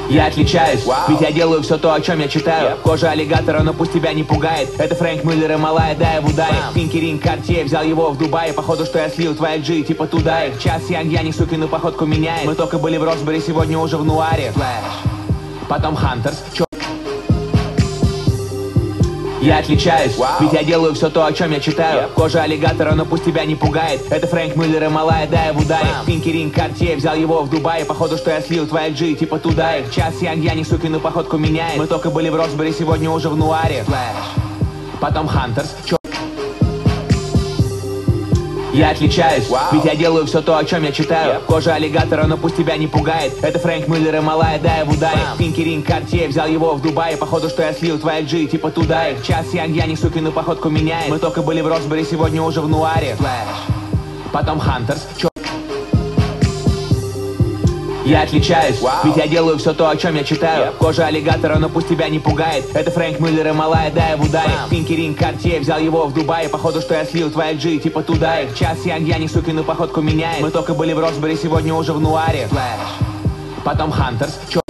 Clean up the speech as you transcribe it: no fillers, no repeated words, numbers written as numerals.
Я отличаюсь, ведь я делаю все то, о чем я читаю. Кожа аллигатора, но пусть тебя не пугает. Это Фрэнк Мюллер и малая Дая в ударе. Пинки ринг Картье, взял его в Дубае. Походу, что я слил твоя G, типа туда их. Час Янг Яни сукину походку меняет. Мы только были в Роксбери, сегодня уже в Нуаре. Потом Хантерс. Я отличаюсь, ведь я делаю все то, о чем я читаю. Кожа аллигатора, но пусть тебя не пугает. Это Фрэнк Мюллер и малая Дая в ударе. Пинки ринг Картье, взял его в Дубае. Походу, что я слил твоя G, типа туда их. Час Янг Яни сукину походку меняет. Мы только были в Роксбери, сегодня уже в Нуаре. Потом Хантерс. Я отличаюсь, ведь я делаю все то, о чем я читаю. Кожа аллигатора, но пусть тебя не пугает. Это Фрэнк Мюллер и малая Дая в ударе. Пинки ринг Картье, взял его в Дубае. Походу, что я слил твоя G, типа туда их. Час Янг Яни сукину походку меняет. Мы только были в Роксбери, сегодня уже в Нуаре. Потом Хантерс. Я отличаюсь, ведь я делаю все то, о чем я читаю. Кожа аллигатора, но пусть тебя не пугает. Это Фрэнк Мюллер и малая Дая в ударе. Пинки ринг Картье, взял его в Дубае. Походу, что я слил твоя G, типа туда их. Час Янг Яни сукину походку меняет. Мы только были в Роксбери, сегодня уже в Нуаре. Потом Хантерс.